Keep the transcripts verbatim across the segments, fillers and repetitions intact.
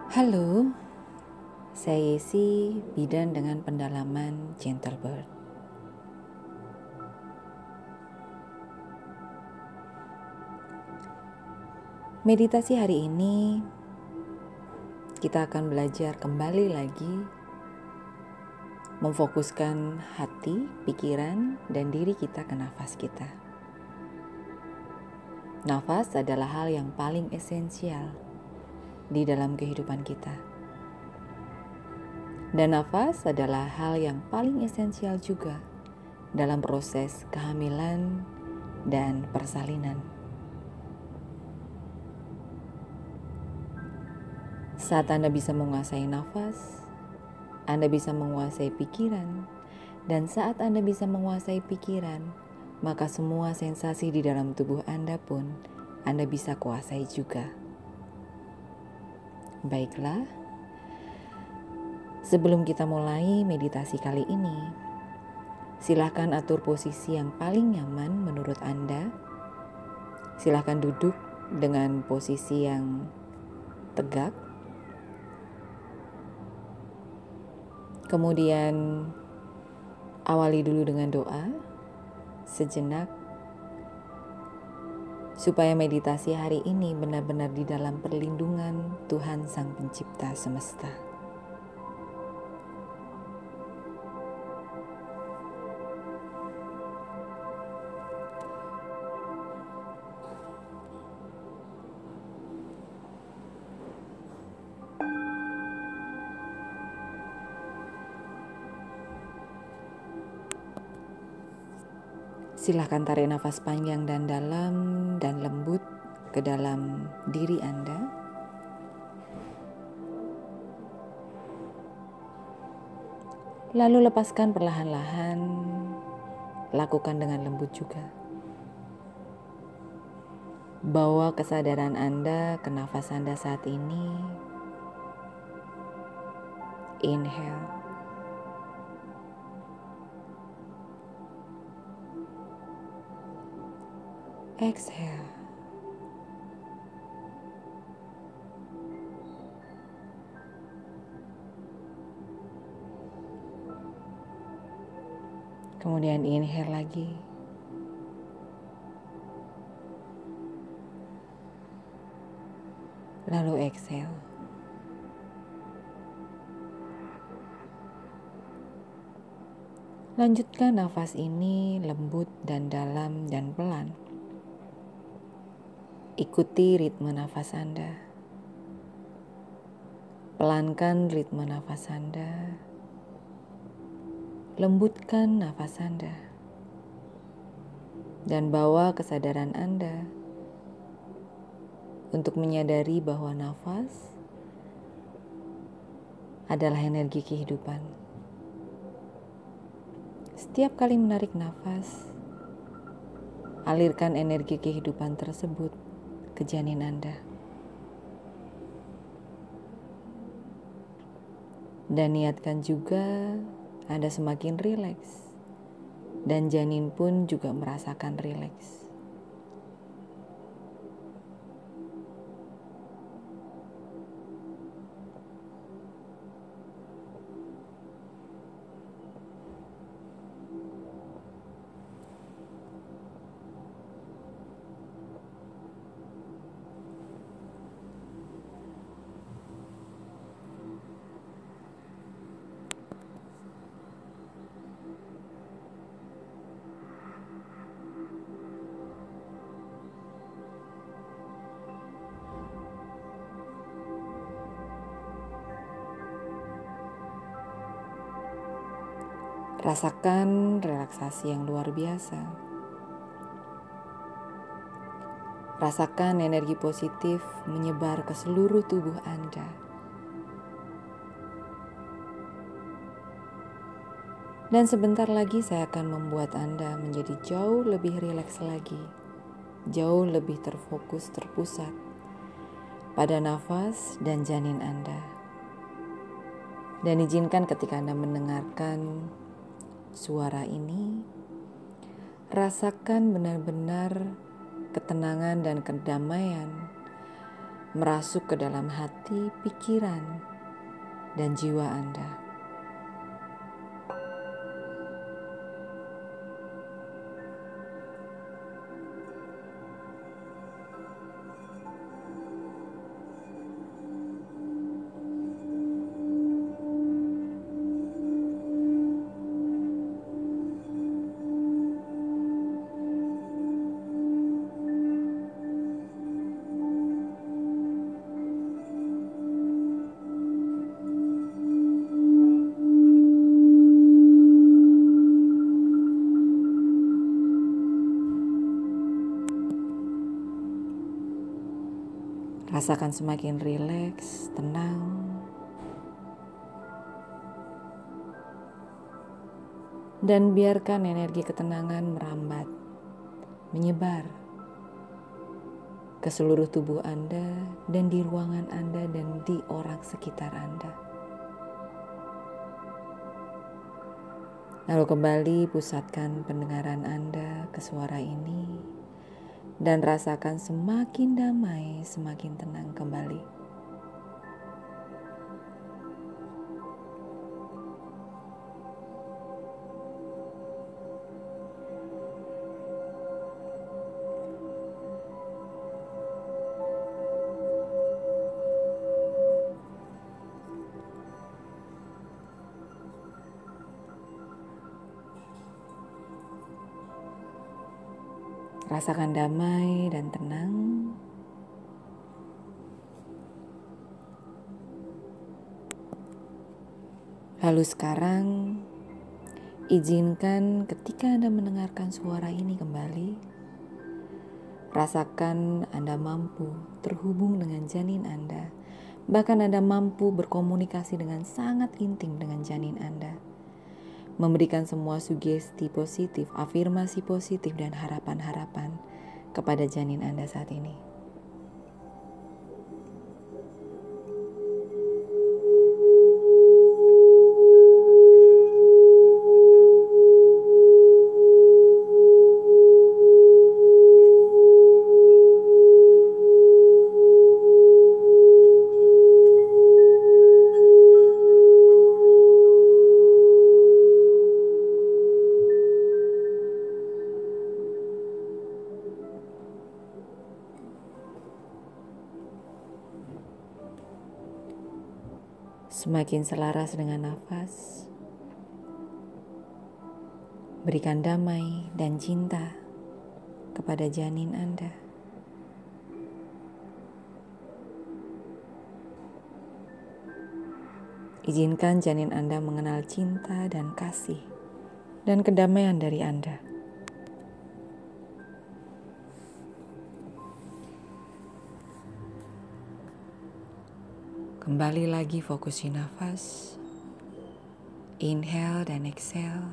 Halo, saya Yesi, bidan dengan pendalaman Gentle Bird. Meditasi hari ini, kita akan belajar kembali lagi memfokuskan hati, pikiran, dan diri kita ke nafas kita. Nafas adalah hal yang paling esensial di dalam kehidupan kita. Dan nafas adalah hal yang paling esensial juga dalam proses kehamilan dan persalinan. Saat Anda bisa menguasai nafas, Anda bisa menguasai pikiran, dan saat Anda bisa menguasai pikiran, maka semua sensasi di dalam tubuh Anda pun Anda bisa kuasai juga. Baiklah, sebelum kita mulai meditasi kali ini, silakan atur posisi yang paling nyaman menurut Anda. Silakan duduk dengan posisi yang tegak. Kemudian awali dulu dengan doa sejenak supaya meditasi hari ini benar-benar di dalam perlindungan Tuhan Sang Pencipta semesta. Silakan tarik nafas panjang dan dalam dan lembut ke dalam diri Anda. Lalu lepaskan perlahan-lahan, lakukan dengan lembut juga. Bawa kesadaran Anda ke nafas Anda saat ini. Inhale. Exhale. Kemudian inhale lagi. Lalu exhale. Lanjutkan nafas ini lembut dan dalam dan pelan. Ikuti ritme nafas Anda. Pelankan ritme nafas Anda. Lembutkan nafas Anda. Dan bawa kesadaran Anda untuk menyadari bahwa nafas adalah energi kehidupan. Setiap kali menarik nafas, alirkan energi kehidupan tersebut ke janin Anda. Dan niatkan juga Anda semakin rileks, dan janin pun juga merasakan rileks. Rasakan relaksasi yang luar biasa. Rasakan energi positif menyebar ke seluruh tubuh Anda. Dan sebentar lagi saya akan membuat Anda menjadi jauh lebih rileks lagi, jauh lebih terfokus, terpusat pada nafas dan janin Anda. Dan izinkan ketika Anda mendengarkan suara ini, rasakan benar-benar ketenangan dan kedamaian merasuk ke dalam hati, pikiran, dan jiwa Anda. Rasakan semakin rileks, tenang, dan biarkan energi ketenangan merambat, menyebar ke seluruh tubuh Anda dan di ruangan Anda dan di orang sekitar Anda. Lalu kembali pusatkan pendengaran Anda ke suara ini dan rasakan semakin damai, semakin tenang kembali. Rasakan damai dan tenang. Lalu sekarang, izinkan ketika Anda mendengarkan suara ini kembali, rasakan Anda mampu terhubung dengan janin Anda. Bahkan Anda mampu berkomunikasi dengan sangat intim dengan janin Anda. Memberikan semua sugesti positif, afirmasi positif, dan harapan-harapan kepada janin Anda saat ini. Semakin selaras dengan nafas, berikan damai dan cinta kepada janin Anda. Izinkan janin Anda mengenal cinta dan kasih dan kedamaian dari Anda. Kembali lagi fokusi nafas. Inhale dan exhale.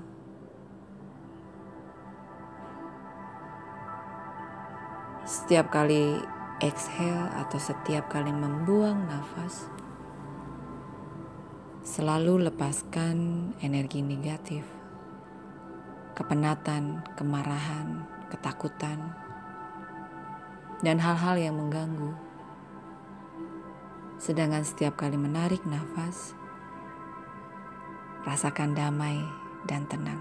Setiap kali exhale atau setiap kali membuang nafas, selalu lepaskan energi negatif, kepenatan, kemarahan, ketakutan, dan hal-hal yang mengganggu. Sedangkan setiap kali menarik nafas, rasakan damai dan tenang.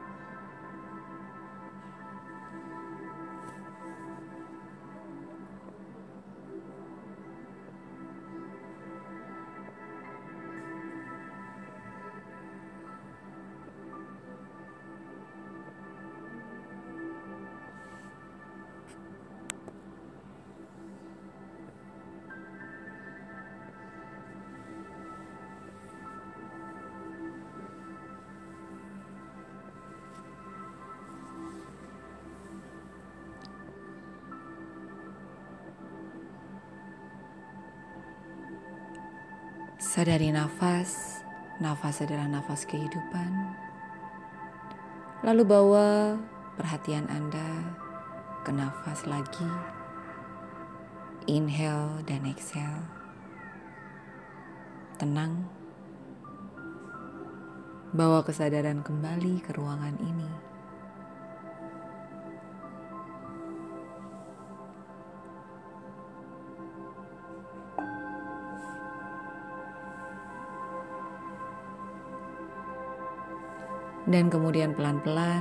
Sadari nafas, nafas adalah nafas kehidupan. Lalu bawa perhatian Anda ke nafas lagi. Inhale dan exhale. Tenang. Bawa kesadaran kembali ke ruangan ini. Dan kemudian pelan-pelan,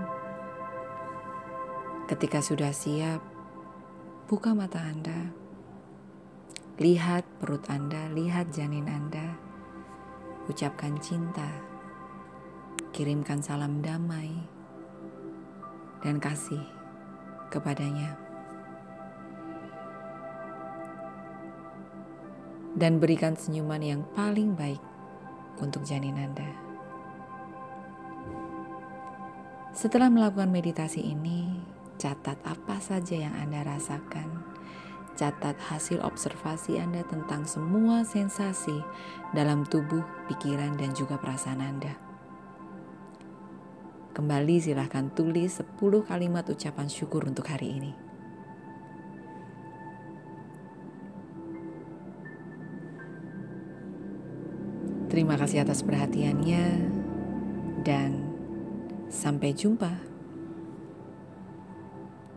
ketika sudah siap, buka mata Anda. Lihat perut Anda, lihat janin Anda. Ucapkan cinta. Kirimkan salam damai dan kasih kepadanya. Dan berikan senyuman yang paling baik untuk janin Anda. Setelah melakukan meditasi ini, catat apa saja yang Anda rasakan. Catat hasil observasi Anda tentang semua sensasi dalam tubuh, pikiran, dan juga perasaan Anda. Kembali silahkan tulis sepuluh kalimat ucapan syukur untuk hari ini. Terima kasih atas perhatiannya dan sampai jumpa.